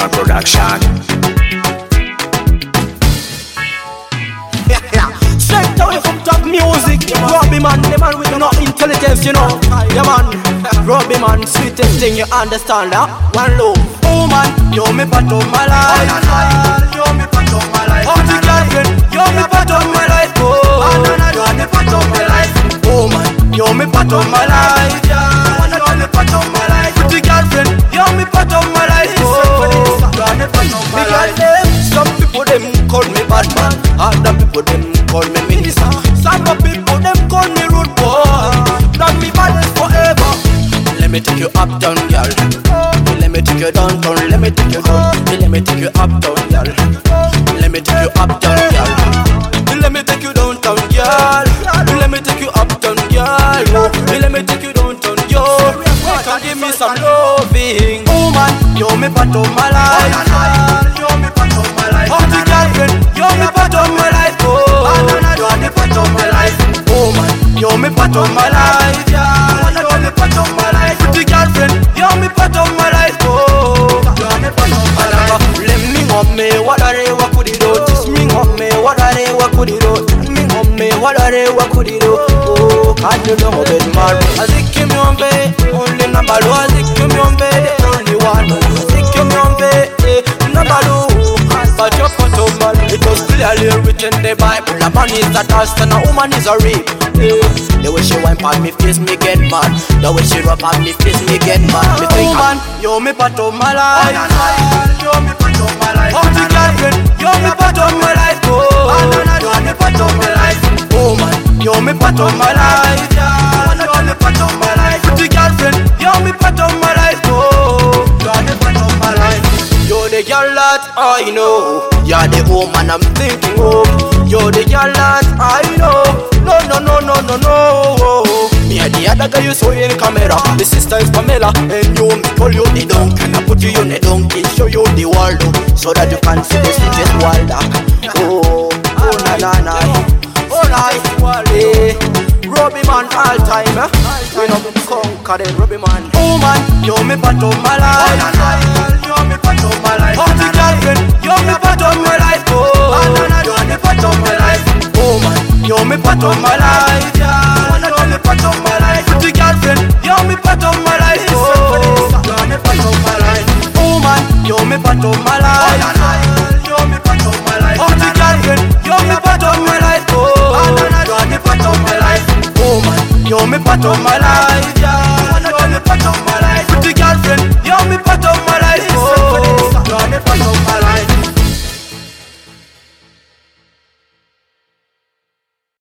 Man Production. Straight away from top music, Robbie man, the man with no intelligence, you know. Yeah man, Robbie man, sweetest thing, you understand that? One love. Oh man, you're me part of my life. You're me part of my life. Oh the girlfriend, you're me part of my life. Oh, you're me part of my life. Oh man, you're me part of my life. You're me part of my life. The girlfriend, you're me part of my life. Oh, you're me part of my life. Some people them call me bad man, other people them call me minister. Some people them call me rude boy. Not me balance forever. Let me take you uptown, girl. Let me take you downtown. Let me take you down. Let me take you uptown, girl. Let me take you uptown, girl. Let me take you downtown, girl. Let me take you uptown, girl. Let me take you downtown, yo. Come give me some loving. Oh man, you're me part of my life. You're me part of my life. Oh the girlfriend, you're me part of my life. Oh, you're me part of my life. Oh man, you're me part of my life. You're me part of my life. The girlfriend, you're me part of my life. Oh, you're me part of my life. Let me hug me, what are they, what could it do? Just me hug me, what are they, what could it do? Me hug me, what are they, what could it do? Oh, can't you know bed man? I think you me on bed, only number low. I think you me on bed, only one. I think you me on bed, number low. But your photo man, it was clearly written in the Bible. A man is a dust and a woman is a rape. The way she wipe on me face, me get mad. The way she rub on me face, me get mad. Me think, man, you're me part of my life. You're me part of my life. Oh, the girlfriend, you're me part of my life. Oh, you're me part of my life. Oh man, you're me part of my life. You're me part of my life. The girlfriend, you're me part of my life. Oh, you're me part of my life. You're the girl that I know. You're the woman I'm thinking of. You're the girl that I know. No, no, no, no, no, no. Me and the other guy you saw in camera. The sister is Pamela. And you me call you the donkey. And I put you on the donkey. Show you the world. So that you can see the sweetest world. Oh, oh, na, na, na. Oh, nice. Robbie man all time. We know me conquer the Robbie man. Oh man, you're me part of my life. You're me part of my life. Oh the girlfriend, you're me part of my life. Oh, you're me part of my life. Oh man, you're me part of my life. You're me part of my life. The girlfriend, you're me part of my life. Oh, you're me part of my life. Oh man, you're me part of my life. You're me part of my life. Oh the girlfriend, you're me part of my life. Oh, you're me part of my life. Oh man, you're me part of my